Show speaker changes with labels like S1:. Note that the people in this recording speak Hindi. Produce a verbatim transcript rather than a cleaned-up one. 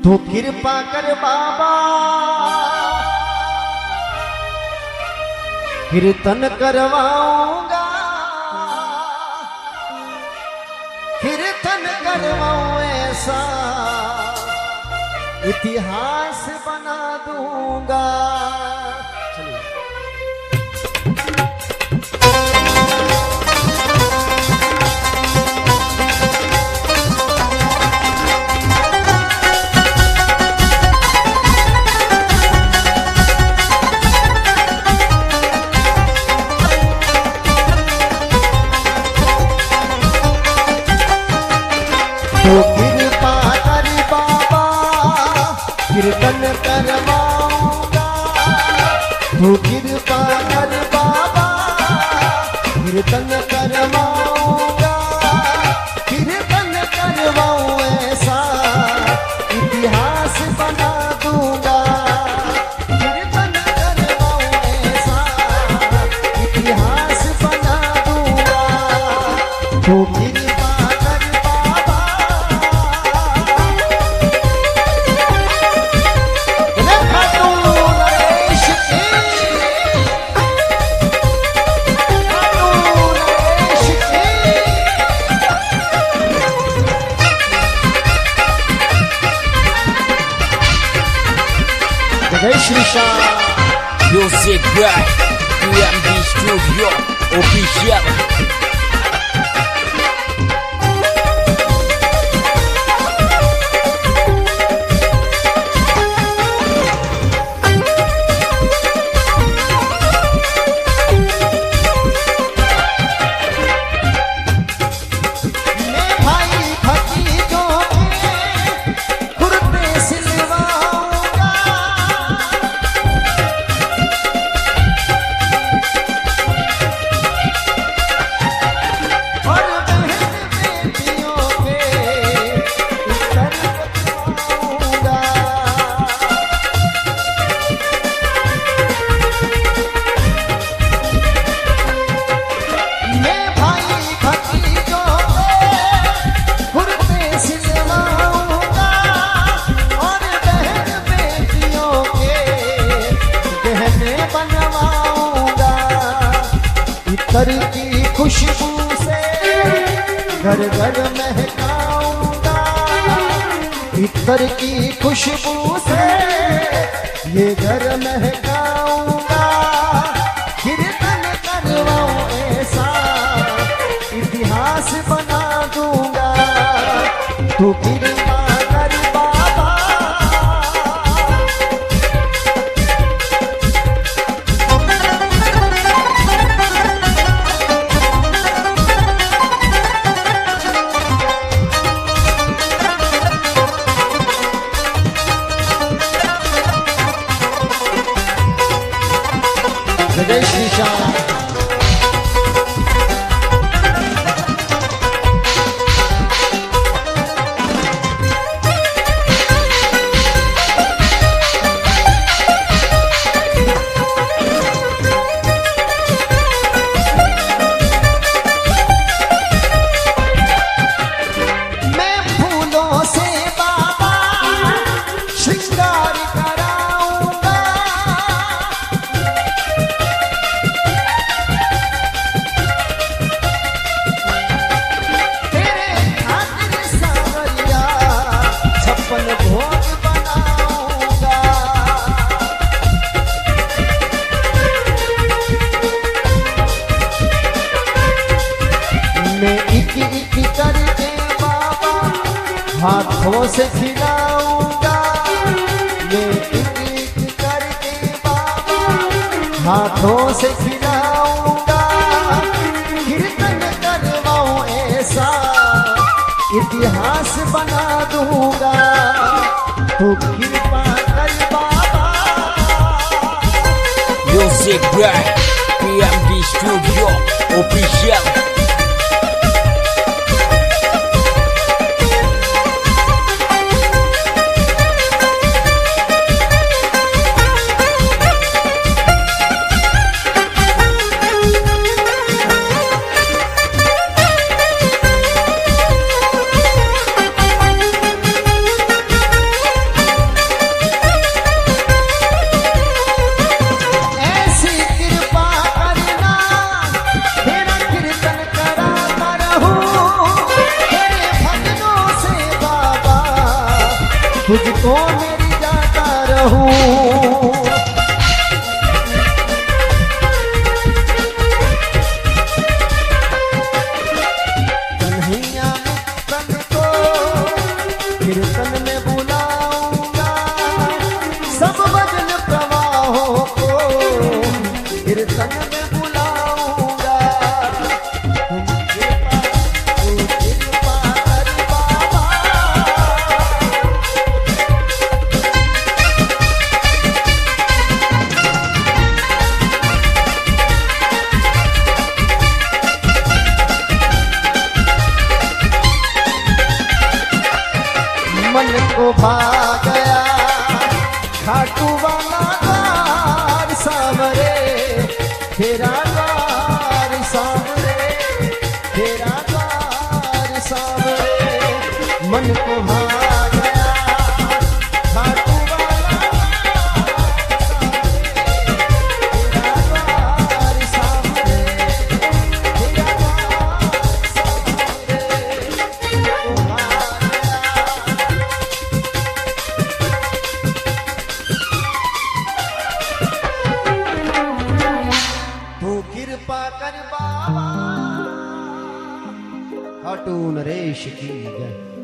S1: तो कृपा कर बाबा कीर्तन करवाऊंगा, कीर्तन करवाऊं ऐसा इतिहास बना दूंगा। तो कृपा कर बाबा कीर्तन करवाऊंगा, तो कृपा कर बाबा कीर्तन करवाऊंगा, कीर्तन करवाऊं ऐसा इतिहास बना दूंगा, कीर्तन करवाऊं ऐसा इतिहास बना दूंगा। तो
S2: Music by P M D Studio Official.
S1: इतर की खुशबू से घर घर महकाऊंगा, इतर की खुशबू से ये घर महकाऊंगा, कीर्तन करवाऊं ऐसा इतिहास बना दूंगा। तो कृपा कर बाबा जय श्री श्याम। मैं फूलों से बाबा श्रृंगार कराऊंगा, छप्पन भोग बनाऊंगा। मैं एक एक करके बाबा हाथों से खिलाऊंगा, मैं एक एक करके बाबा हाथों से खिलाऊंगा, कीर्तन करवाऊं ऐसा इतिहास बना दूंगा। तो कृपा कर बाबा।
S2: Music by P M D Studio Official.
S1: तेरा द्वार सामने, तेरा द्वार सामने, मन को भा गया खाटू वाला तेरा द्वार सामने, तेरा द्वार सामने, मन को भा तू कृपा कर बाबा, खाटू नरेश की जय।